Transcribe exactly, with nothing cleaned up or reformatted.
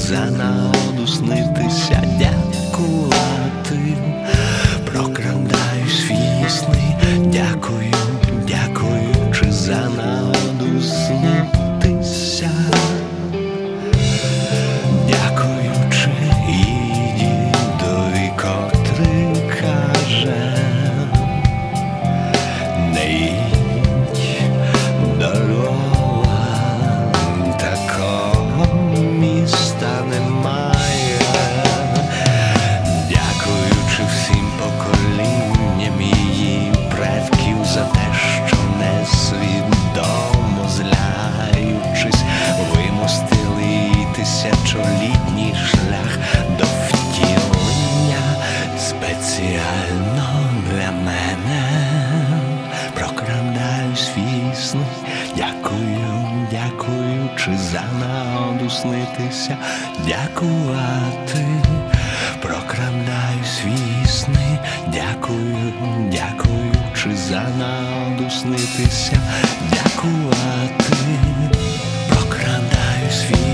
за нагоду снитися, дякувати. Прокрадаюсь в сни, дякую, дякуючи за нагоду снитися, дякуючи і дідові, котрий каже: не їдь до Львова, такого міста немає. Дякуючи всім поколінням її предків за те, що несвідомо зляючись, вимостили її тисячолітній шлях до втілення спеціально для мене. Прокрадаюсь в сни, дякую, дякуючи за нагоду снитися, дякувати. Прокрадаюсь в сни, дякую, дякуючи за нагоду снитися, дякувати. Прокрадаюсь в